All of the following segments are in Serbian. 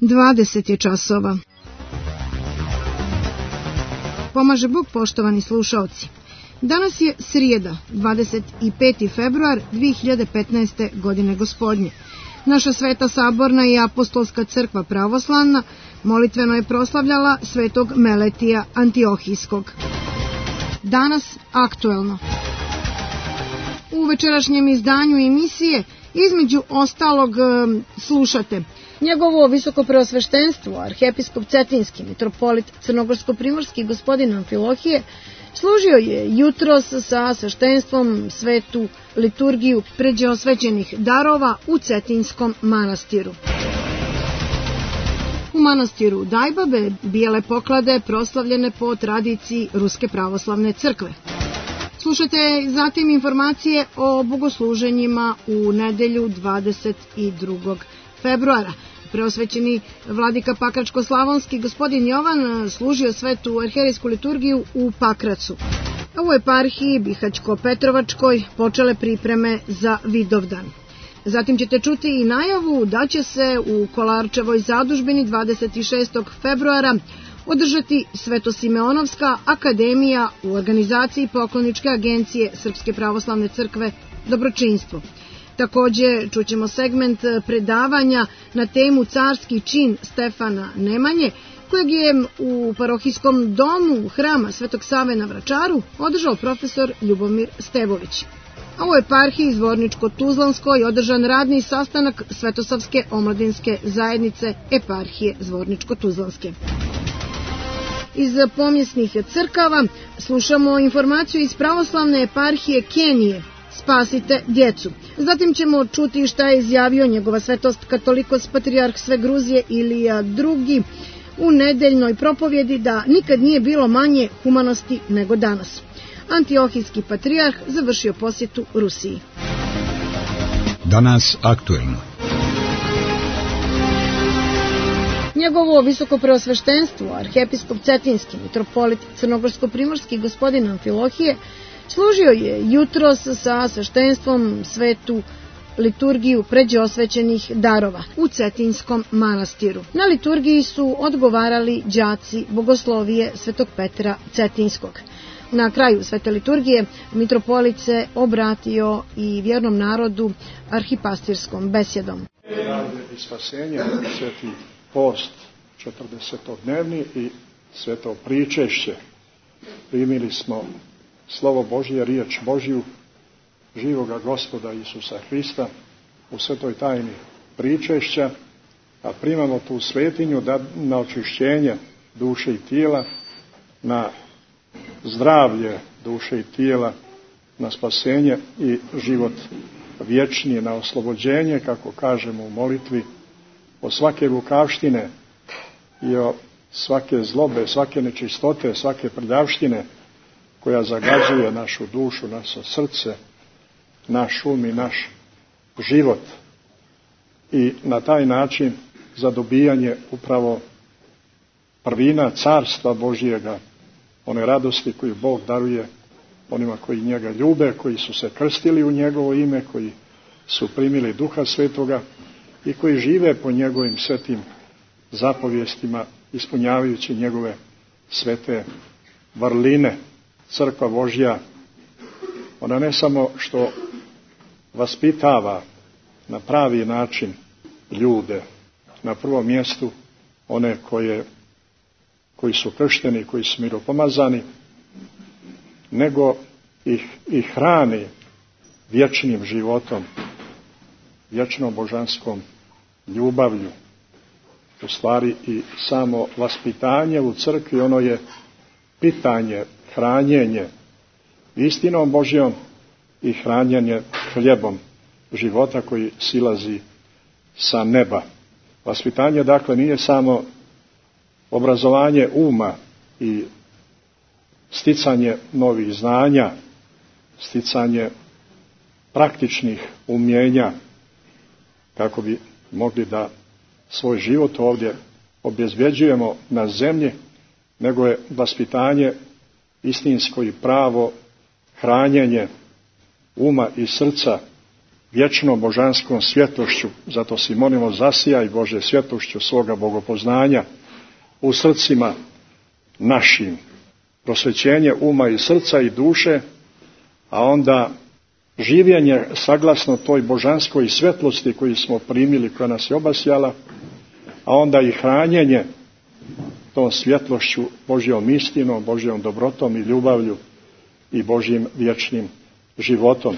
20 je časova. Pomaže Bog, poštovani slušaoci. Danas je srijeda, 25. februar 2015. godine gospodnje. Naša Sveta Saborna i Apostolska crkva pravoslavna molitveno je proslavljala svetog Meletija Antiohijskog. Danas aktuelno. U večerašnjem izdanju emisije između ostalog slušate njegovo visokopreosveštenstvo, arhijepiskop Cetinski, mitropolit Crnogorsko-primorski gospodin Amfilohije, služio je jutros sa sveštenstvom svetu liturgiju pređeosvećenih darova u Cetinskom manastiru. U manastiru Dajbabe bijele poklade proslavljene po tradiciji Ruske pravoslavne crkve. Slušajte zatim informacije o bogosluženjima u nedelju 22. februara. Preosvećeni vladika Pakračko-slavonski gospodin Jovan služio svetu arhijerejsku liturgiju u Pakracu. U eparhiji Bihaćko-Petrovačkoj počele pripreme za Vidovdan. Zatim ćete čuti i najavu da će se u Kolarčevoj zadužbini 26. februara održati Svetosimeonovska akademija u organizaciji pokloničke agencije Srpske pravoslavne crkve Dobročinstvo. Također čućemo segment predavanja na temu Carski čin Stefana Nemanje, kojeg je u parohijskom domu hrama Svetog Save na Vračaru održao profesor Ljubomir Stevović. A u eparhiji Zvorničko-Tuzlanskoj održan radni sastanak Svetosavske omladinske zajednice eparhije Zvorničko-Tuzlanske. Iz pomjesnih crkava slušamo informaciju iz pravoslavne eparhije Kenije, Spasite djecu. Zatim ćemo čuti šta je izjavio njegova svetost katolikos patrijarh sve Gruzije Ilija II u nedeljnoj propovjedi da nikad nije bilo manje humanosti nego danas. Antiohijski patrijarh završio posjetu Rusiji. Danas aktuelno. Njegovo visokopreosveštenstvo, arhijepiskop Cetinski, mitropolit Crnogorsko-primorski gospodin Amfilohije, služio je jutros sa sveštenstvom svetu liturgiju pređeosvećenih darova u Cetinskom manastiru. Na liturgiji su odgovarali đaci bogoslovije Svetog Petra Cetinskog. Na kraju svete liturgije mitropolit se obratio i vjernom narodu arhipastirskom besjedom. Zdravlje i spasenje, sveti post 40-dnevni i sveto pričešće. Primili smo slovo Božje, riječ Božju, živoga Gospoda Isusa Hrista u svetoj tajni pričešća, a primamo tu svetinju na očišćenje duše i tijela, na zdravlje duše i tijela, na spasenje i život vječni, na oslobođenje, kako kažemo u molitvi, od svake lukavštine i od svake zlobe, svake nečistote, svake prljavštine koja zagađuje našu dušu, naše srce, naš um i naš život. I na taj način za dobijanje upravo prvina carstva Božjega, one radosti koju Bog daruje onima koji njega ljube, koji su se krstili u njegovo ime, koji su primili Duha Svetoga i koji žive po njegovim svetim zapovjestima, ispunjavajući njegove svete vrline. Crkva Božja, ona ne samo što vaspitava na pravi način ljude, na prvom mjestu one koji su kršteni, koji su miropomazani, nego ih i hrani vječnim životom, vječnom božanskom ljubavlju. U stvari i samo vaspitanje u crkvi, ono je pitanje, hranjenje istinom Božjom i hranjenje hljebom života koji silazi sa neba. Vaspitanje, dakle, nije samo obrazovanje uma i sticanje novih znanja, sticanje praktičnih umjenja, kako bi mogli da svoj život ovdje obezvjeđujemo na zemlji, nego je vaspitanje istinsko i pravo hranjenje uma i srca vječnom božanskom svjetlošću. Zato si molimo, zasijaj Bože svjetlošću svoga bogopoznanja u srcima našim. Prosvećenje uma i srca i duše, a onda življenje saglasno toj božanskoj svjetlosti koju smo primili, koja nas je obasjala, a onda i hranjenje tom svjetlošću, Božjom istinom, Božjom dobrotom i ljubavlju i Božjim vječnim životom.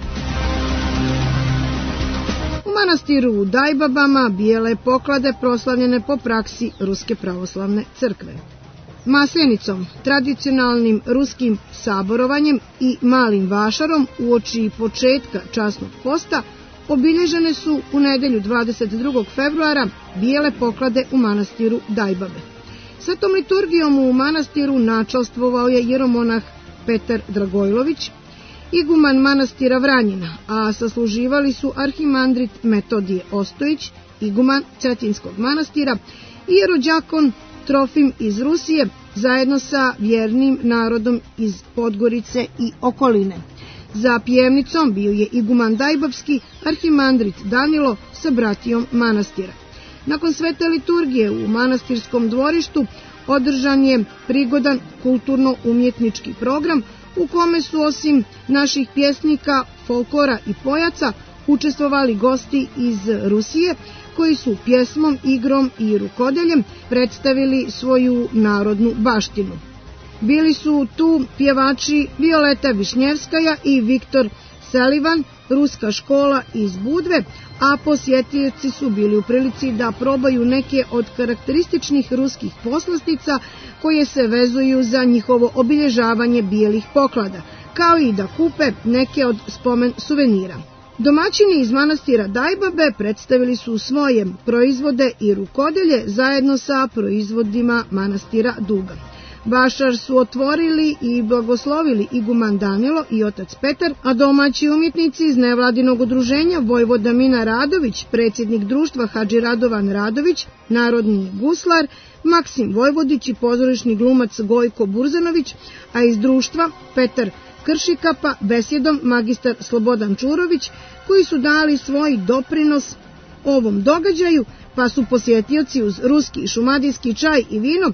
U manastiru u Dajbabama bijele poklade proslavljene po praksi Ruske pravoslavne crkve. Maslenicom, tradicionalnim ruskim saborovanjem i malim vašarom uoči početka časnog posta obilježene su u nedjelju 22. februara bijele poklade u manastiru Dajbabe. Svetom liturgijom u manastiru načastvovao je jeromonah Petar Dragojlović, iguman manastira Vranjina, a sasluživali su arhimandrit Metodije Ostojić, iguman Cetinskog manastira, i jerođakon Trofim iz Rusije, zajedno sa vjernim narodom iz Podgorice i okoline. Za pjevnicom bio je iguman Dajbabski, arhimandrit Danilo sa bratijom manastira. Nakon svete liturgije u manastirskom dvorištu održan je prigodan kulturno-umjetnički program u kome su osim naših pjesnika, folklora i pojaca učestvovali gosti iz Rusije koji su pjesmom, igrom i rukodeljem predstavili svoju narodnu baštinu. Bili su tu pjevači Violeta Višnjevskaja i Viktor Selivan, ruska škola iz Budve, a posjetioci su bili u prilici da probaju neke od karakterističnih ruskih poslastica koje se vezuju za njihovo obilježavanje bijelih poklada, kao i da kupe neke od spomen suvenira. Domaćini iz manastira Dajbabe predstavili su svoje proizvode i rukodelje zajedno sa proizvodima manastira Duga. Vašar su otvorili i blagoslovili iguman Danilo i otac Petar, a domaći umjetnici iz nevladinog udruženja Vojvoda Mina Radović, predsjednik društva Hadži Radovan Radović, narodni guslar, Maksim Vojvodić i pozorišni glumac Gojko Burzanović, a iz društva Petar Kršikapa besjedom magistar Slobodan Čurović, koji su dali svoj doprinos ovom događaju, pa su posjetioci uz ruski i šumadijski čaj i vino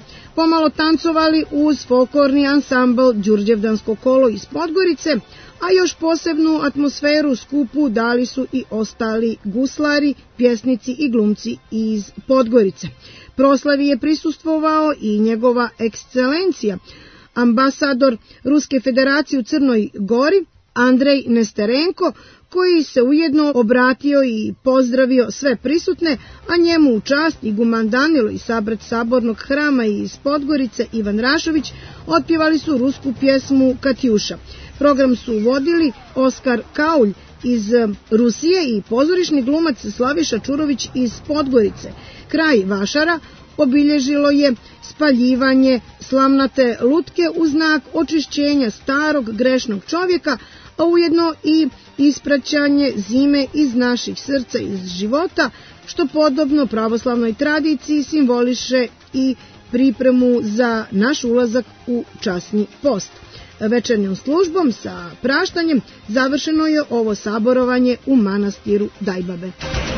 pomalo tancovali uz folklorni ansambl Đurđevdansko kolo iz Podgorice, a još posebnu atmosferu skupu dali su i ostali guslari, pjesnici i glumci iz Podgorice. Proslavi je prisustvovao i njegova ekscelencija, ambasador Ruske federacije u Crnoj Gori, Andrej Nesterenko, koji se ujedno obratio i pozdravio sve prisutne, a njemu u čast iguman Danilo i sabrat sabornog hrama iz Podgorice Ivan Rašović otpjevali su rusku pjesmu Katjuša. Program su vodili Oskar Kaulj iz Rusije i pozorišni glumac Slaviša Čurović iz Podgorice. Kraj vašara obilježilo je spaljivanje slamnate lutke u znak očišćenja starog grešnog čovjeka, a ujedno i ispraćanje zime iz naših srca, iz života, što podobno pravoslavnoj tradiciji simboliše i pripremu za naš ulazak u časni post. Večernjom službom sa praštanjem završeno je ovo saborovanje u manastiru Dajbabe.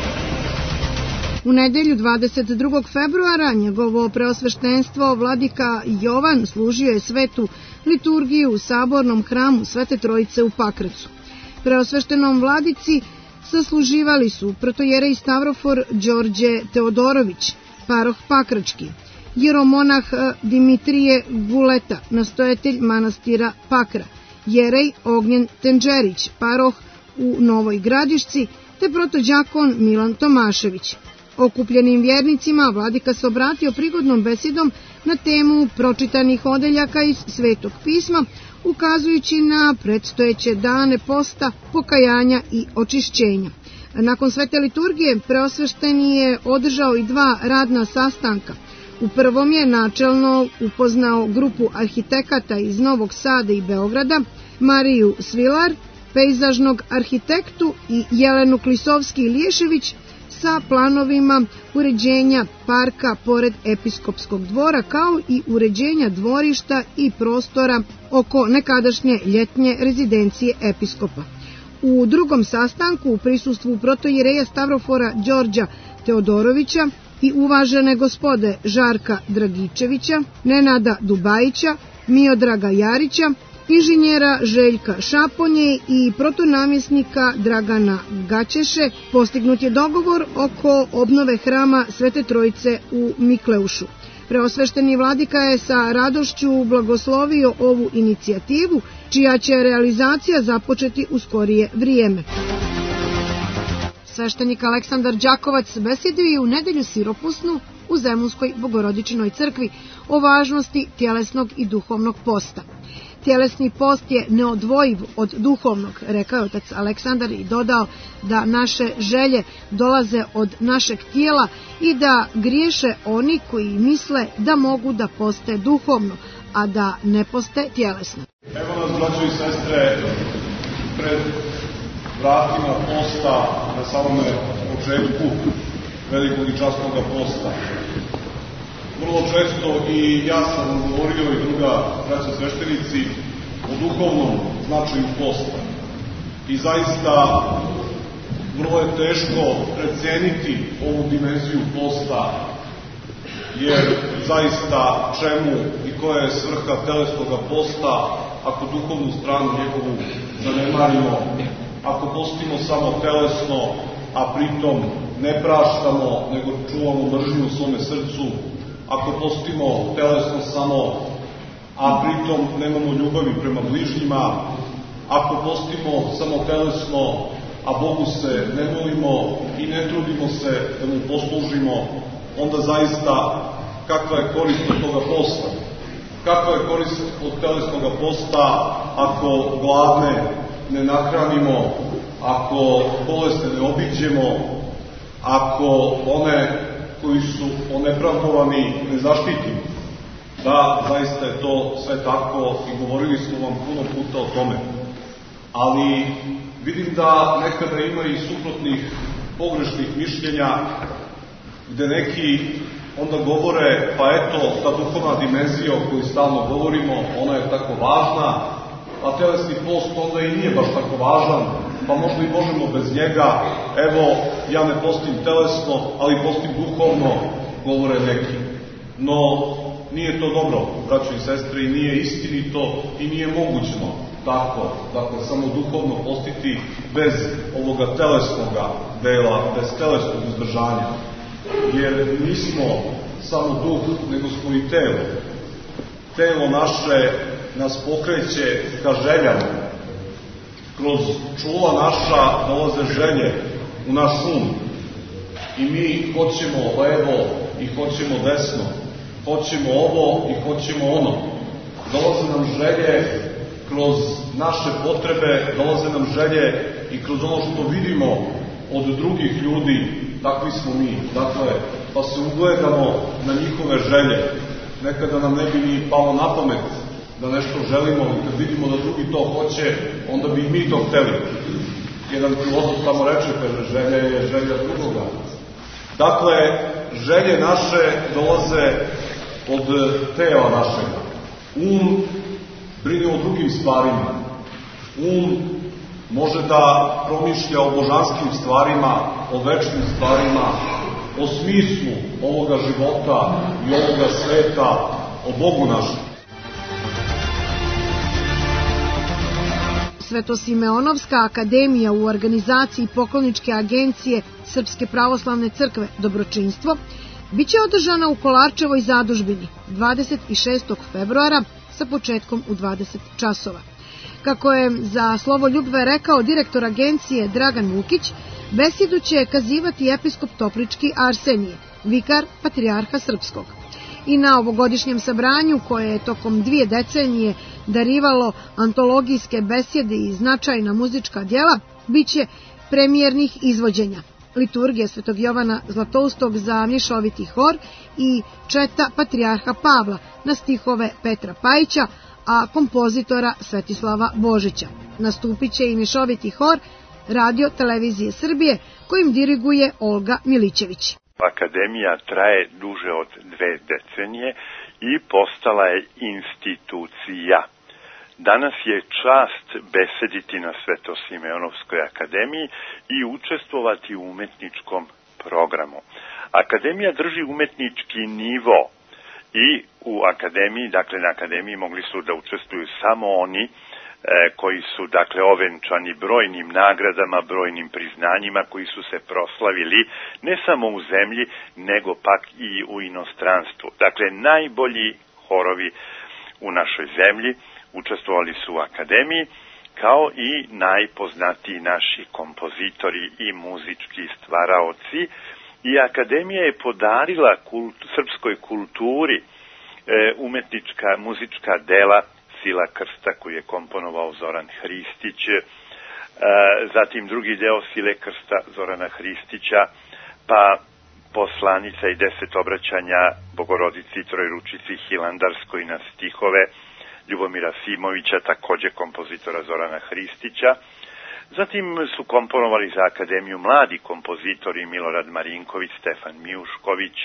U nedjelju 22. februara njegovo preosveštenstvo vladika Jovan služio je svetu liturgiju u sabornom hramu Svete Trojice u Pakracu. Preosveštenom vladici sasluživali su protojerej Stavrofor Đorđe Teodorović, paroh Pakrački, jeromonah Dimitrije Guleta, nastojatelj manastira Pakra, jerej Ognjen Tenđerić, paroh u Novoj Gradišci, te protođakon Milan Tomašević. Okupljenim vjernicima vladika se obratio prigodnom besedom na temu pročitanih odeljaka iz Svetog pisma, ukazujući na predstojeće dane posta, pokajanja i očišćenja. Nakon svete liturgije preosvešteni je održao i 2 radna sastanka. U prvom je načelno upoznao grupu arhitekata iz Novog Sada i Beograda, Mariju Svilar, pejzažnog arhitektu, i Jelenu Klisovski-Liješević sa planovima uređenja parka pored episkopskog dvora, kao i uređenja dvorišta i prostora oko nekadašnje ljetnje rezidencije episkopa. U drugom sastanku u prisustvu protoijereja Stavrofora Đorđa Teodorovića i uvažene gospode Žarka Dragičevića, Nenada Dubajića, Miodraga Jarića, inženjera Željka Šaponje i protonamjesnika Dragana Gaćeše, postignut je dogovor oko obnove hrama Svete Trojice u Mikleušu. Preosvešteni vladika je sa radošću blagoslovio ovu inicijativu, čija će realizacija započeti u skorije vrijeme. Sveštenik Aleksandar Đakovac besjedio je u nedelju siropusnu u Zemunskoj Bogorodičinoj crkvi o važnosti tjelesnog i duhovnog posta. Tjelesni post je neodvojiv od duhovnog, rekao je otac Aleksandar i dodao da naše želje dolaze od našeg tijela i da griješe oni koji misle da mogu da poste duhovno, a da ne poste tjelesno. Evo nas, braćo i sestre, pred vratima posta na samome početku velikog i časnog posta. Vrlo često i ja sam govorio i druga braća sveštenici o duhovnom značaju posta. I zaista vrlo je teško preceniti ovu dimenziju posta, jer zaista čemu i koja je svrha telesnog posta ako duhovnu stranu njegovu zanemarimo, ako postimo samo telesno, a pritom ne praštamo, nego čuvamo mržnju u svome srcu, ako postimo telesno samo, a pritom nemamo ljubavi prema bližnjima, ako postimo samo telesno, a Bogu se ne molimo i ne trudimo se da mu poslužimo, onda zaista kakva je korist od toga posta? Kakva je korist od telesnog posta ako gladne ne nahranimo, ako bolesne ne obiđemo, ako one koji su onepravdovani ne zaštitimo? Da, zaista je to sve tako i govorili smo vam puno puta o tome. Ali vidim da nekada ima i suprotnih pogrešnih mišljenja, gde neki onda govore, pa eto, ta duhovna dimenzija o kojoj stalno govorimo, ona je tako važna, a telesni post onda i nije baš tako važan, pa možda i možemo bez njega. Evo, ja ne postim telesno, ali postim duhovno, govore neki. No, nije to dobro, braćo i sestre, i nije istinito i nije mogućno tako, dakle, samo duhovno postiti bez ovoga telesnoga dela, bez telesnog uzdržanja. Jer nismo samo duh, nego smo i telo. Telo naše nas pokreće ka željama. Kroz čula naša dolaze želje u naš um. I mi hoćemo levo i hoćemo desno. Hoćemo ovo i hoćemo ono. Dolaze nam želje kroz naše potrebe, dolaze nam želje i kroz ono što vidimo od drugih ljudi, takvi smo mi. Dakle, pa se ugledamo na njihove želje. Nekada nam ne bi ni palo na pamet da nešto želimo, i kad vidimo da drugi to hoće, onda bi i mi to hteli. Jedan filozof tamo reče, kaže, želja je želja drugoga. Dakle, želje naše dolaze od tela našega. Um brine o drugim stvarima. Um može da promišlja o božanskim stvarima, o večnim stvarima, o smislu ovoga života i ovoga sveta, o Bogu našem. Svetosimeonovska akademija u organizaciji pokloničke agencije Srpske pravoslavne crkve Dobročinstvo biće održana u Kolarčevoj zadužbini 26. februara sa početkom u 20 časova. Kako je za Slovo Ljubve rekao direktor agencije Dragan Vukić, besjedu će kazivati episkop Toplički Arsenije, vikar patrijarha Srpskog. I na ovogodišnjem sabranju, koje je tokom 2 decenije darivalo antologijske besjede i značajna muzička djela, biće premijernih izvođenja. Liturgija Svetog Jovana Zlatoustog za mješoviti hor i četa patrijarha Pavla na stihove Petra Pajića, a kompozitora Svetislava Božića. Nastupit će i mješoviti hor Radio Televizije Srbije, kojim diriguje Olga Milićević. Akademija traje duže od 2 decenije i postala je institucija. Danas je čast besediti na Svetosimeonovskoj akademiji i učestvovati u umetničkom programu. Akademija drži umetnički nivo i u akademiji, dakle na akademiji mogli su da učestvuju samo oni koji su dakle ovenčani brojnim nagradama, brojnim priznanjima, koji su se proslavili ne samo u zemlji, nego pak i u inostranstvu. Dakle, najbolji horovi u našoj zemlji učestvovali su u akademiji, kao i najpoznatiji naši kompozitori i muzički stvaraoci. I akademija je podarila srpskoj kulturi umetnička, muzička dela Sila krsta koju je komponovao Zoran Hristić, zatim drugi deo Sile krsta Zorana Hristića, pa Poslanica i 10 obraćanja Bogorodici Trojručici Hilandarskoj na stihove Ljubomira Simovića, takođe kompozitora Zorana Hristića. Zatim su komponovali za akademiju mladi kompozitori Milorad Marinković, Stefan Mijušković,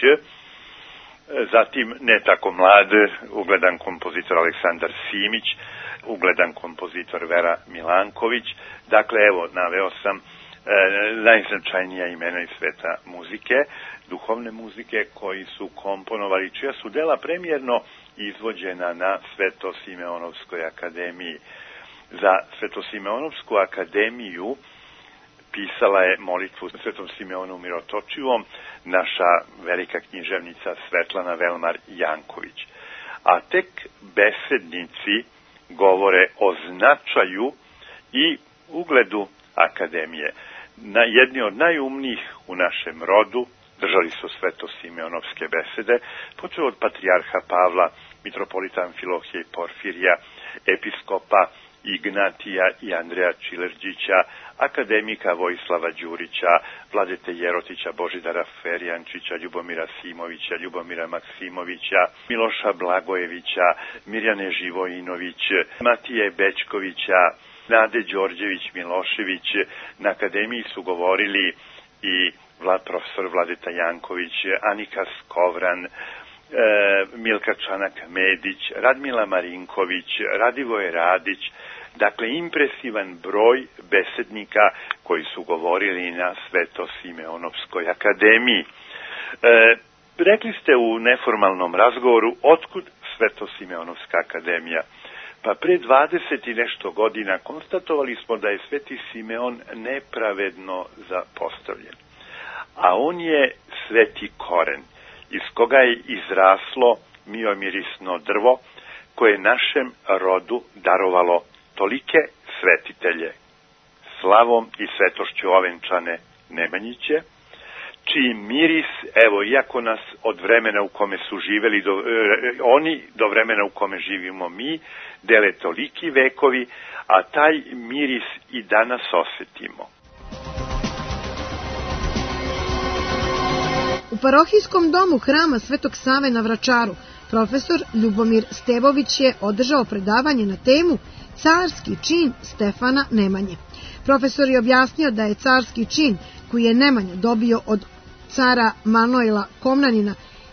zatim ne tako mlad, ugledan kompozitor Aleksandar Simić, ugledan kompozitor Vera Milanković. Dakle, evo, naveo sam najznačajnija imena iz sveta muzike, duhovne muzike, koji su komponovali, čija su dela premijerno izvođena na Svetosimeonovskoj akademiji. Za Svetosimeonovsku akademiju pisala je molitvu Svetom Simeonu Mirotočivom naša velika književnica Svetlana Velmar Janković. A tek besednici govore o značaju i ugledu akademije. Jedni od najumnijih u našem rodu držali su Svetosimeonovske besede, počeo od patrijarha Pavla, mitropolita Amfilohija i Porfirija, episkopa Ignatija i Andreja Čilerđića, akademika Vojislava Đurića, Vladete Jerotića, Božidara Ferjančića, Ljubomira Simovića, Ljubomira Maksimovića, Miloša Blagojevića, Mirjane Živojinović, Matije Bečkovića, Nade Đorđević Milošević. Na akademiji su govorili i profesor Vladeta Janković, Anika Skovran, Milka Čanak-Medić, Radmila Marinković, Radivoje Radić, dakle impresivan broj besednika koji su govorili na Svetosimeonovskoj akademiji. Rekli ste u neformalnom razgovoru otkud Svetosimeonovska akademija? Pa pre 20 i nešto godina konstatovali smo da je Sveti Simeon nepravedno zapostavljen, a on je sveti koren iz koga je izraslo miomirisno drvo koje je našem rodu darovalo tolike svetitelje, slavom i svetošću ovenčane Nemanjiće, čiji miris, evo, iako nas od vremena u kome su živeli oni do vremena u kome živimo mi, dele toliki vekovi, a taj miris i danas osetimo. U parohijskom domu hrama Svetog Save na Vračaru profesor Ljubomir Stevović je održao predavanje na temu Carski čin Stefana Nemanje. Profesor je objasnio da je carski čin koji je Nemanja dobio od cara Manojla Komnanina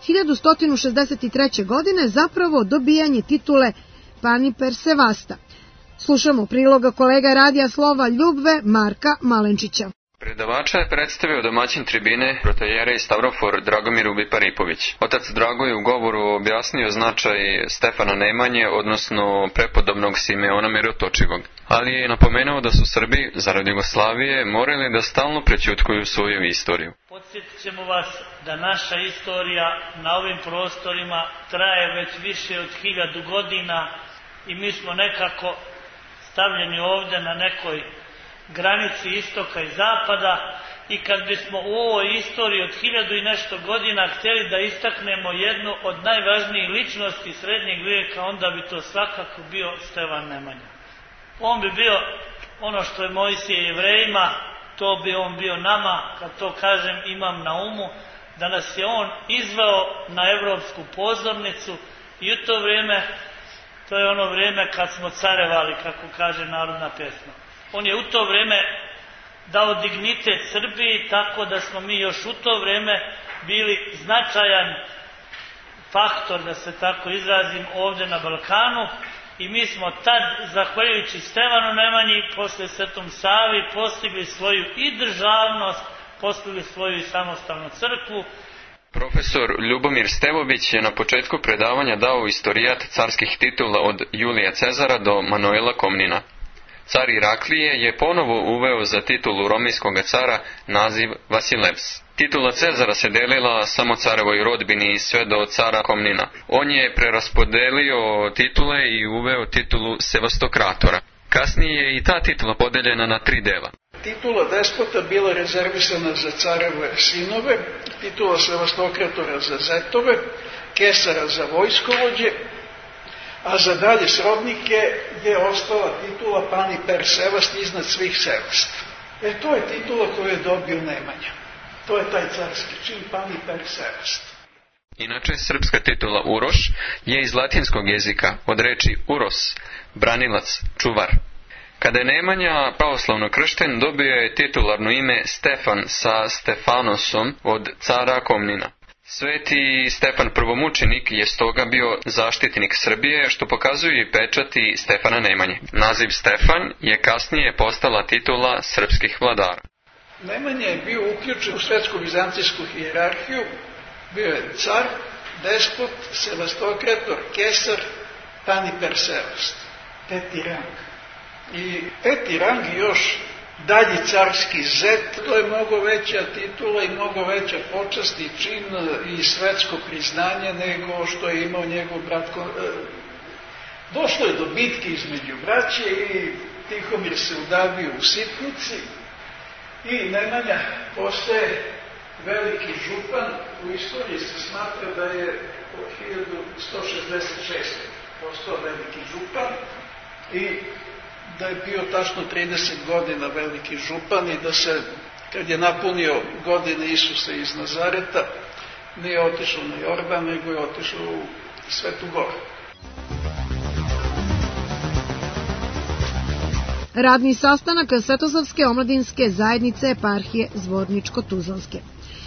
1163. godine zapravo dobijanje titule Paniper Sevasta. Slušamo priloga kolega Radija Slova Ljubve Marka Malenčića. Predavača je predstavio domaćin tribine protoijerej Stavrofor Dragomir Biparipović. Otac Drago je u govoru objasnio značaj Stefana Nemanje, odnosno prepodobnog Simeona Mirotočivog, ali je napomenuo da su Srbi, zarad Jugoslavije, morali da stalno prećutkuju svoju istoriju. Podsjetit ćemo vas da naša istorija na ovim prostorima traje već više od 1000 godina i mi smo nekako stavljeni ovdje na nekoj granici istoka i zapada, i kad bismo u ovoj istoriji od 1000 i nešto godina htjeli da istaknemo jednu od najvažnijih ličnosti srednjeg vijeka, onda bi to svakako bio Stefan Nemanja. On bi bio ono što je Mojsije Jevrejima, to bi on bio nama, kad to kažem imam na umu, da nas je on izveo na evropsku pozornicu i u to vrijeme, to je ono vrijeme kad smo carevali, kako kaže narodna pjesma. On je u to vrijeme dao dignitet Srbiji, tako da smo mi još u to vrijeme bili značajan faktor, da se tako izrazim, ovdje na Balkanu, i mi smo tad, zahvaljujući Stefanu Nemanji, posle Svetom Savi, postigli svoju i državnost, postigli svoju i samostalnu crkvu. Profesor Ljubomir Stevović je na početku predavanja dao istorijat carskih titula od Julija Cezara do Manuela Komnina. Car Iraklije je ponovo uveo za titulu romijskog cara naziv Vasilevs. Titula Cezara se delila samo carevoj rodbini sve do cara Komnina. On je preraspodelio titule i uveo titulu Sevastokratora. Kasnije je i ta titula podeljena na 3 dela. Titula despota bila rezervisana za careve sinove, titula Sevastokratora za zetove, kesara za vojskovođe, a za dalje srodnike je ostala titula Pani per Sevast iznad svih Sevast. To je titula koju je dobio Nemanja. To je taj carski čin Pani per Sevast. Inače, srpska titula Uroš je iz latinskog jezika od reči uros, branilac, čuvar. Kada je Nemanja pravoslavno kršten, dobio je titularno ime Stefan sa Stefanosom od cara Komnina. Sveti Stefan Prvomučenik je stoga bio zaštitnik Srbije, što pokazuju i pečati Stefana Nemanje. Naziv Stefan je kasnije postala titula srpskih vladara. Nemanja je bio uključen u svetsko-bizancijsku hijerarhiju, bio je car, despot, sevastokrator, kesar, Pani per Sevast, 5. rang. I 5. rang još dalji carski zet, to je mnogo veća titula i mnogo veća počast i čin i svetsko priznanje nego što je imao njegov brat. Došlo je do bitke između braće i Tihomir se udavio u sitnici i Nemanja postaje veliki župan. U istoriji se smatra da je od 1166. postao veliki župan i da je bio tačno 30 godina veliki župan i da se, kad je napunio godine Isusa iz Nazareta, nije otišao na Jordan, nego je otišao u Svetu Goru. Radni sastanak Svetosavske omladinske zajednice eparhije Zvorničko-Tuzlanske.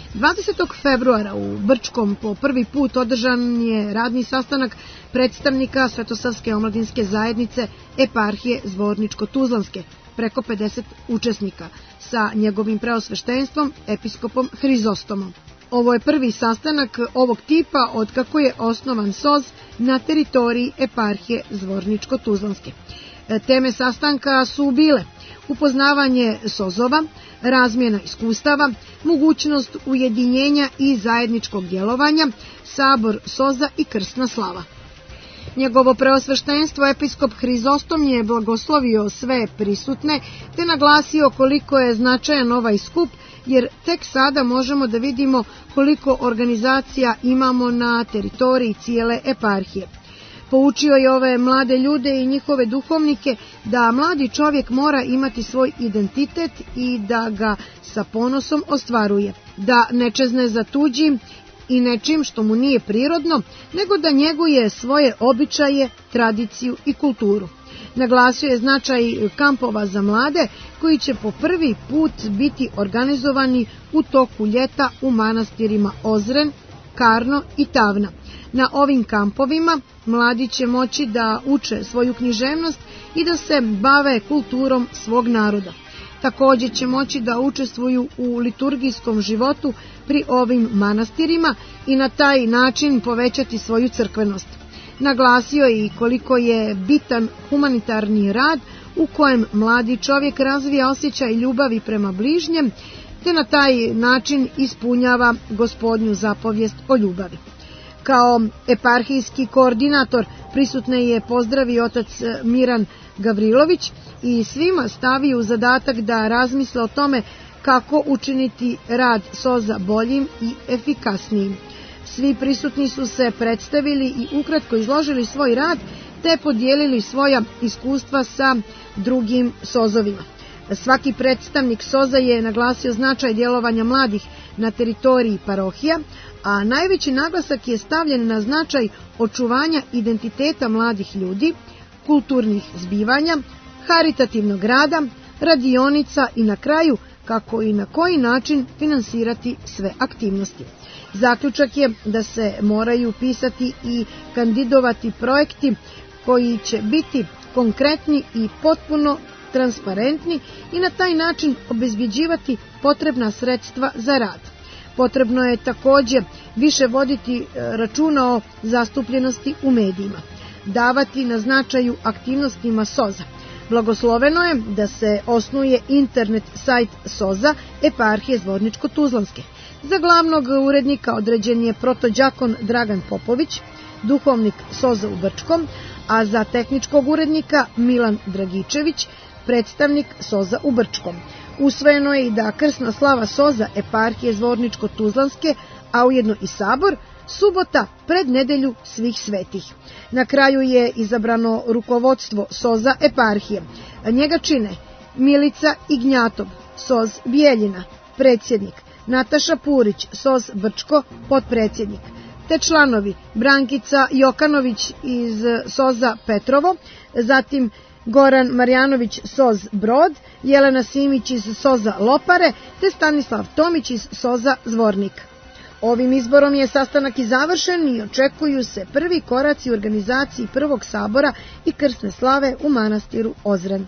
20. februara u Brčkom po prvi put održan je radni sastanak predstavnika Svetosavske omladinske zajednice eparhije Zvorničko-Tuzlanske, preko 50 učesnika, sa njegovim preosveštenstvom, episkopom Hrizostomom. Ovo je prvi sastanak ovog tipa od kako je osnovan SOZ na teritoriji eparhije Zvorničko-Tuzlanske. Teme sastanka su bile upoznavanje SOZ-ova, razmjena iskustava, mogućnost ujedinjenja i zajedničkog djelovanja, sabor SOZ-a i krstna slava. Njegovo preosveštenstvo episkop Hrizostom je blagoslovio sve prisutne te naglasio koliko je značajan ovaj skup, jer tek sada možemo da vidimo koliko organizacija imamo na teritoriji cijele eparhije. Poučio je ove mlade ljude i njihove duhovnike da mladi čovjek mora imati svoj identitet i da ga sa ponosom ostvaruje, da ne čezne za tuđim i nečim što mu nije prirodno, nego da njeguje svoje običaje, tradiciju i kulturu. Naglasio je značaj kampova za mlade koji će po prvi put biti organizovani u toku ljeta u manastirima Ozren, Karno i Tavna. Na ovim kampovima mladi će moći da uče svoju književnost i da se bave kulturom svog naroda. Također će moći da učestvuju u liturgijskom životu pri ovim manastirima i na taj način povećati svoju crkvenost. Naglasio je i koliko je bitan humanitarni rad u kojem mladi čovjek razvija osjećaj ljubavi prema bližnjem, te na taj način ispunjava Gospodnju zapovijest o ljubavi. Kao eparhijski koordinator prisutne je pozdravio otac Miran Gavrilović i svima stavio u zadatak da razmisle o tome kako učiniti rad SOZ-a boljim i efikasnijim. Svi prisutni su se predstavili i ukratko izložili svoj rad te podijelili svoja iskustva sa drugim SOZ-ovima. Svaki predstavnik SOZ-a je naglasio značaj djelovanja mladih na teritoriji parohija, a najveći naglasak je stavljen na značaj očuvanja identiteta mladih ljudi, kulturnih zbivanja, haritativnog rada, radionica i na kraju kako i na koji način finansirati sve aktivnosti. Zaključak je da se moraju pisati i kandidovati projekti koji će biti konkretni i potpuno transparentni i na taj način obezbeđivati potrebna sredstva za rad. Potrebno je takođe više voditi računa o zastupljenosti u medijima, davati na značaju aktivnostima SOZ-a. Blagosloveno je da se osnuje internet sajt SOZ-a Eparhije Zvorničko-Tuzlanske. Za glavnog urednika određen je protođakon Dragan Popović, duhovnik SOZ-a u Brčkom, a za tehničkog urednika Milan Dragičević, predstavnik SOZ-a u Brčkom. Usvojeno je i da krsna slava SOZ-a Eparhije Zvorničko-Tuzlanske, a ujedno i sabor, subota pred nedelju svih svetih. Na kraju je izabrano rukovodstvo SOZ-a Eparhije. Njega čine Milica Ignjatov, SOZ Bijeljina, predsjednik, Nataša Purić, SOZ Brčko, potpredsjednik, te članovi Brankica Jokanović iz SOZ-a Petrovo, zatim Goran Marjanović SOZ Brod, Jelena Simić iz SOZ-a Lopare, te Stanislav Tomić iz SOZ-a Zvornik. Ovim izborom je sastanak i završen i očekuju se prvi koraci u organizaciji prvog sabora i krsne slave u manastiru Ozren.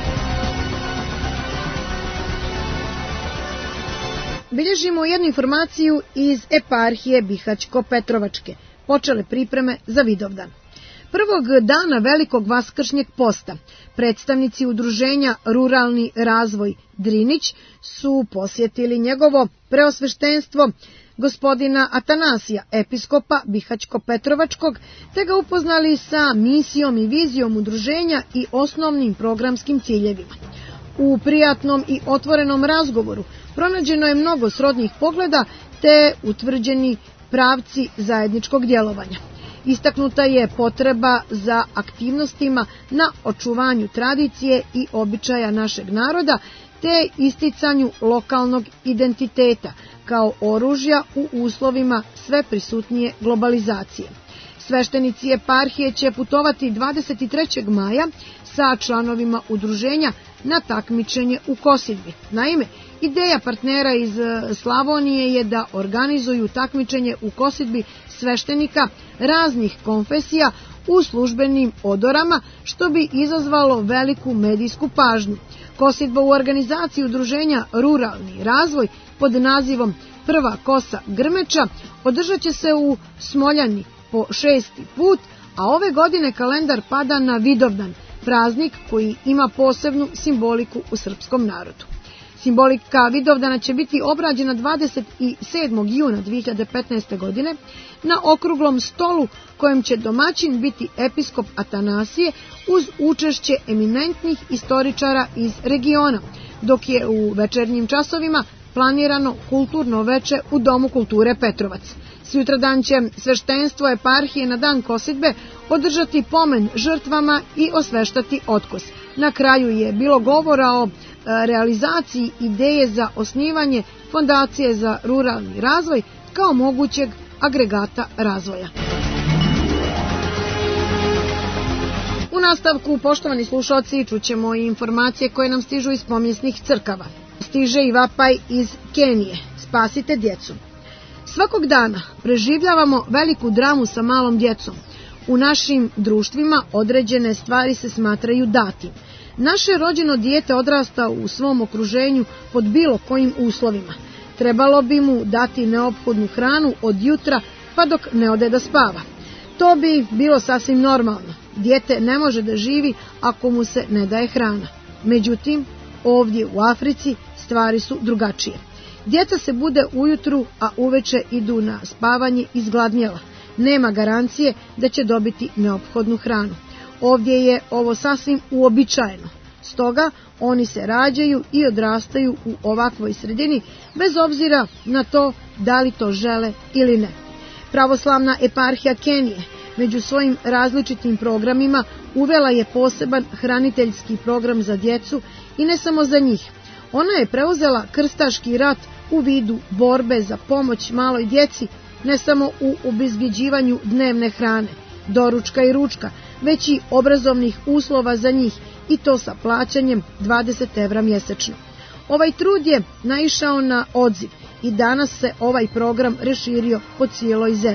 Bilježimo jednu informaciju iz Eparhije Bihać-Petrovačke. Počele pripreme za Vidovdan. Prvog dana velikog vaskršnjeg posta predstavnici udruženja Ruralni razvoj Drinić su posjetili njegovo preosveštenstvo gospodina Atanasija, episkopa Bihać-Petrovačkog, te ga upoznali sa misijom i vizijom udruženja i osnovnim programskim ciljevima. U prijatnom i otvorenom razgovoru pronađeno je mnogo srodnih pogleda te utvrđeni pravci zajedničkog djelovanja. Istaknuta je potreba za aktivnostima na očuvanju tradicije i običaja našeg naroda te isticanju lokalnog identiteta kao oružja u uslovima sve prisutnije globalizacije. Sveštenici eparhije će putovati 23. maja sa članovima udruženja na takmičenje u kosidbi. Naime, ideja partnera iz Slavonije je da organizuju takmičenje u kosidbi sveštenika raznih konfesija u službenim odorama, što bi izazvalo veliku medijsku pažnju. Kosidba u organizaciji udruženja Ruralni razvoj pod nazivom Prva kosa Grmeča održat će se u Smoljani po 6. put, a ove godine kalendar pada na Vidovdan, praznik koji ima posebnu simboliku u srpskom narodu. Simbolika Vidovdana će biti obrađena 27. juna 2015. godine na okruglom stolu kojem će domaćin biti episkop Atanasije uz učešće eminentnih istoričara iz regiona, dok je u večernjim časovima planirano kulturno veče u Domu kulture Petrovac. Sutradan će sveštenstvo eparhije na dan kosidbe održati pomen žrtvama i osveštati otkos. Na kraju je bilo govora o realizaciji ideje za osnivanje Fondacije za ruralni razvoj kao mogućeg agregata razvoja. U nastavku, poštovani slušalci, čućemo i informacije koje nam stižu iz pomjesnih crkava. Stiže i vapaj iz Kenije. Spasite djecu. Svakog dana preživljavamo veliku dramu sa malom djecom. U našim društvima određene stvari se smatraju datim. Naše rođeno dijete odrasta u svom okruženju pod bilo kojim uslovima. Trebalo bi mu dati neophodnu hranu od jutra pa dok ne ode da spava. To bi bilo sasvim normalno. Dijete ne može da živi ako mu se ne daje hrana. Međutim, ovdje u Africi stvari su drugačije. Djeca se bude ujutru, a uveče idu na spavanje izgladnjela. Nema garancije da će dobiti neophodnu hranu. Ovdje je ovo sasvim uobičajeno. Stoga oni se rađaju i odrastaju u ovakvoj sredini bez obzira na to da li to žele ili ne. Pravoslavna eparhija Kenije među svojim različitim programima uvela je poseban hraniteljski program za djecu i ne samo za njih. Ona je preuzela krstaški rat u vidu borbe za pomoć maloj djeci, ne samo u obezbeđivanju dnevne hrane, doručka i ručka, već i obrazovnih uslova za njih, i to sa plaćanjem 20 evra mjesečno. Ovaj trud je naišao na odziv i danas se ovaj program reširio po cijeloj zemlji.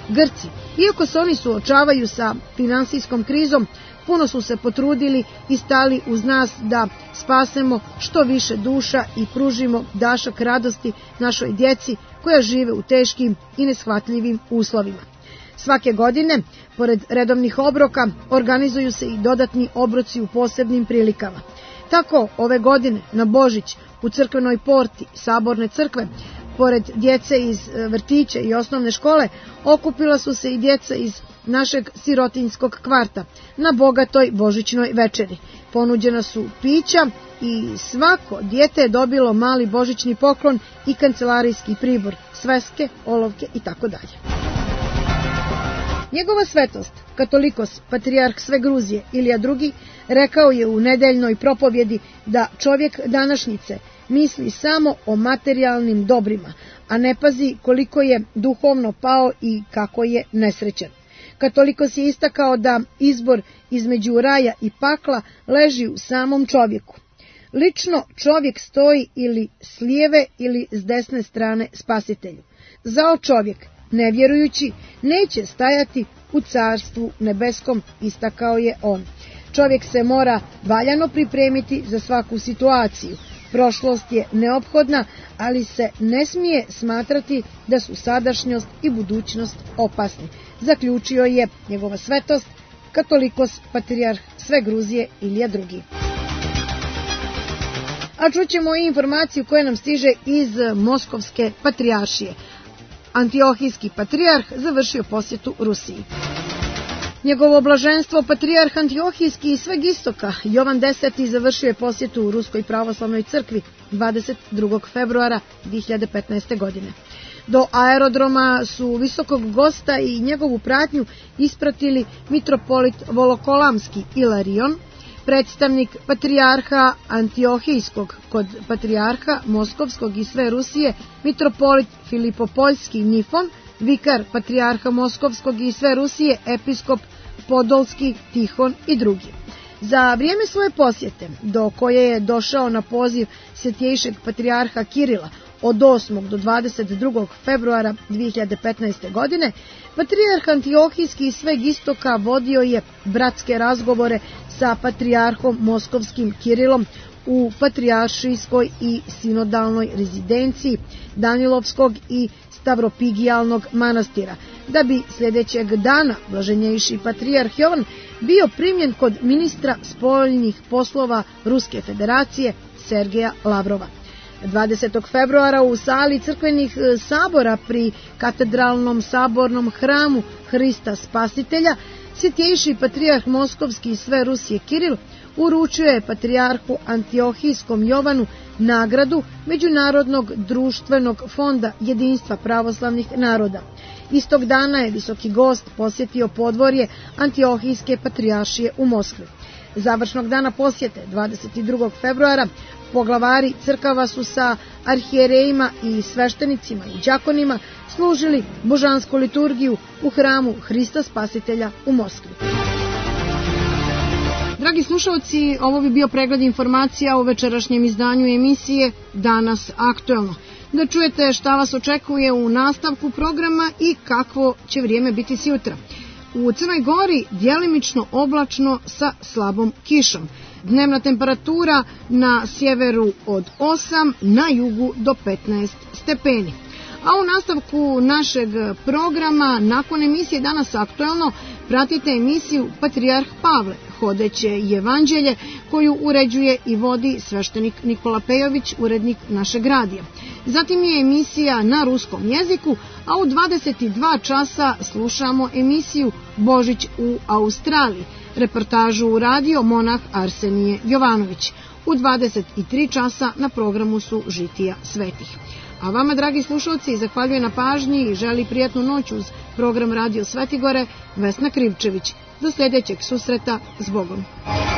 Grci, iako se oni suočavaju sa finansijskom krizom, puno su se potrudili i stali uz nas da spasemo što više duša i pružimo dašak radosti našoj djeci koja žive u teškim i neshvatljivim uslovima. Svake godine, pored redovnih obroka, organizuju se i dodatni obroci u posebnim prilikama. Tako, ove godine na Božić u crkvenoj porti Saborne crkve, pored djece iz vrtića i osnovne škole, okupila su se i djeca iz našeg sirotinjskog kvarta na bogatoj božićnoj večeri. Ponuđena su pića i svako dijete je dobilo mali božićni poklon i kancelarijski pribor, sveske, olovke itd. Njegova svetost, katolikos, patrijarh sve Gruzije Ilija II, rekao je u nedeljnoj propovjedi da čovjek današnjice misli samo o materijalnim dobrima, a ne pazi koliko je duhovno pao i kako je nesrećan. Katolikos je istakao da izbor između raja i pakla leži u samom čovjeku. Lično čovjek stoji ili s lijeve ili s desne strane spasitelju. Zao čovjek, nevjerujući, neće stajati u carstvu nebeskom, istakao je on. Čovjek se mora valjano pripremiti za svaku situaciju. Prošlost je neophodna, ali se ne smije smatrati da su sadašnjost i budućnost opasni, zaključio je njegova svetost, katolikos patrijarh sve Gruzije Ilija II. A čućemo i informaciju koja nam stiže iz Moskovske patrijaršije. Antiohijski patrijarh završio posjetu Rusiji. Njegovo blaženstvo patrijarh Antiohijski iz sveg istoka Jovan X. završio je posjetu u Ruskoj pravoslavnoj crkvi 22. februara 2015. godine. Do aerodroma su visokog gosta i njegovu pratnju ispratili mitropolit Volokolamski Ilarion, predstavnik patrijarha Antiohijskog kod patrijarha Moskovskog i sve Rusije, mitropolit Filipopoljski Nifon, vikar patrijarha Moskovskog i sve Rusije, episkop Podolski Tihon i drugi. Za vrijeme svoje posjete, do koje je došao na poziv svetjejšeg patrijarha Kirila od 8. do 22. februara 2015. godine, patrijarh Antiohijski iz sveg istoka vodio je bratske razgovore sa patrijarhom Moskovskim Kirilom u patrijaršijskoj i sinodalnoj rezidenciji Danilovskog i Stavropigijalnog manastira, da bi sljedećeg dana blaženjejši patrijarh Jovan bio primljen kod ministra spoljnih poslova Ruske federacije Sergeja Lavrova. 20. februara u sali crkvenih sabora pri katedralnom sabornom hramu Hrista Spasitelja svjetjejši patrijarh Moskovski i sve Rusije Kiril uručio je patrijarhu Antiohijskom Jovanu nagradu Međunarodnog društvenog fonda jedinstva pravoslavnih naroda. Istog dana je visoki gost posjetio podvorje Antiohijske patrijaršije u Moskvi. Završnog dana posjete 22. februara poglavari crkava su sa arhijerejima i sveštenicima i đakonima služili božansku liturgiju u hramu Hrista Spasitelja u Moskvi. Dragi slušalci, ovo bi bio pregled informacija o večerašnjem izdanju emisije Danas aktuelno. Da čujete šta vas očekuje u nastavku programa i kakvo će vrijeme biti sutra. U Crnoj Gori djelimično oblačno sa slabom kišom. Dnevna temperatura na sjeveru od 8, na jugu do 15 stepeni. A u nastavku našeg programa, nakon emisije Danas aktuelno, pratite emisiju Patrijarh Pavle, hodeće evanđelje, koju uređuje i vodi sveštenik Nikola Pejović, urednik našeg radija. Zatim je emisija na ruskom jeziku, a u 22 časa slušamo emisiju Božić u Australiji, reportažu u radio monah Arsenije Jovanović. U 23 časa na programu su Žitija svetih. A vama, dragi slušalci, zahvaljujem na pažnji i želi prijatnu noć uz program Radio Svetigore Vesna Krivčević. Do sljedećeg susreta, s Bogom.